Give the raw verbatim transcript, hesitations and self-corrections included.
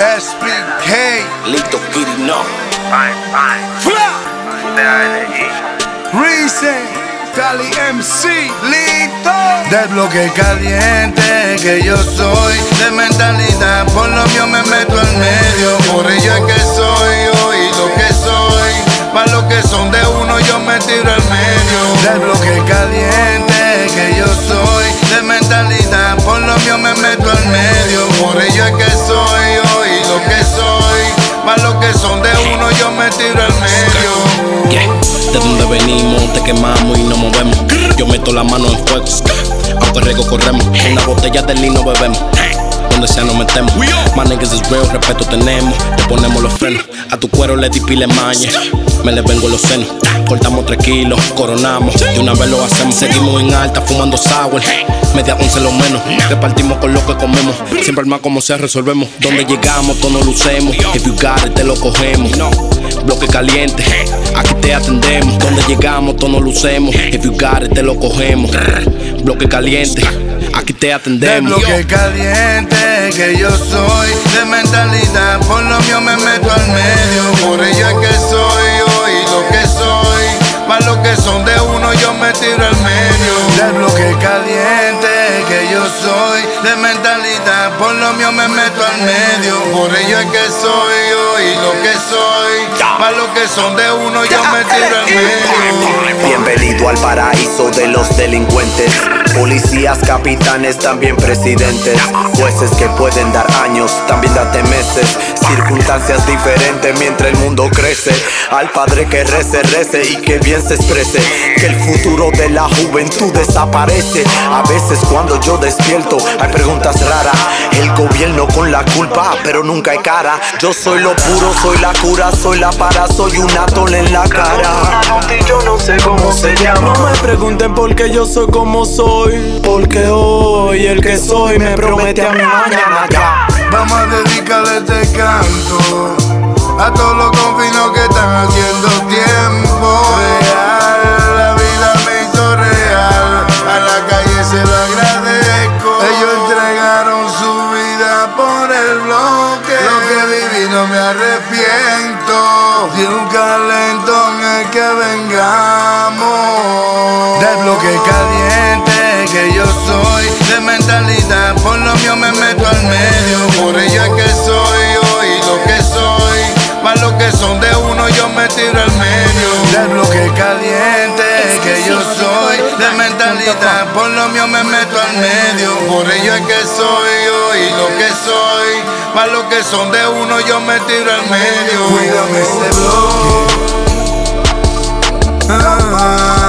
S P K Lito Kitty, no. Reason, Cali M C, Lito. Del bloque caliente que yo soy, de mentalidad, por lo mío me meto al medio. Por ello es que soy yo y lo que soy, para los que son de uno yo me tiro al medio. Del bloque caliente que yo soy, de mentalidad, por lo mío me meto al medio. Por ello es que soy yo y lo que soy, para los que son de uno yo me tiro al medio. Yeah. De donde venimos te quemamos y nos movemos. Yo meto la mano en fuego, aunque riesgo corremos. En la botella de lino bebemos, donde sea nos metemos. My niggas is real, respeto tenemos. Te ponemos los frenos, a tu cuero le di pile maña. Me le vengo los senos, cortamos tres kilos, coronamos, de una vez lo hacemos. Seguimos en alta, fumando sour, media once lo menos. Repartimos con lo que comemos, siempre al más como sea resolvemos. Donde llegamos, todos nos lucemos. If you got it, te lo cogemos. Bloque caliente, aquí te atendemos. Donde llegamos, todos nos lucemos. If you got it, te lo cogemos. Bloque caliente, aquí te atendemos. Del bloque caliente que yo soy, de mentalidad, por lo mío me meto al medio. Por ello es que soy yo y lo que soy, para los que son de uno yo me tiro al medio. Del bloque caliente que yo soy, de mentalidad, por lo mío me meto al medio. Por ello es que soy yo y lo que soy, para los que son de uno yo me tiro al medio. Bienvenido al paraíso de los delincuentes. Policías, capitanes, también presidentes. Jueces que pueden dar años, también date meses. Circunstancias diferentes mientras el mundo crece. Al padre que rece, rece y que bien se exprese. Que el futuro de la juventud desaparece. A veces cuando yo despierto hay preguntas raras. El gobierno con la culpa, pero nunca hay cara. Yo soy lo puro, soy la cura, soy la para, soy un atol en la cara. Yo no sé cómo se llama. No me pregunten por qué yo soy como soy, porque hoy el que soy me promete a mi mañana ya. Vamos a dedicarle este canto a todos los confinos que están haciendo tiempo real. La vida me hizo real, a la calle se lo agradezco. Ellos entregaron su vida por el bloque. Lo que viví no me arrepiento, de un calentón el que vengamos. Del bloque caliente que yo soy, de mentalidad, por lo mío me meto al medio. Por ello es que soy yo y lo que soy, para los que son de uno yo me tiro al medio. Del bloque caliente que yo soy, de mentalidad, por lo mío me meto al medio. Por ello es que soy yo y lo que soy, para los que son de uno yo me tiro al medio. Cuídame ese bloque. Ah,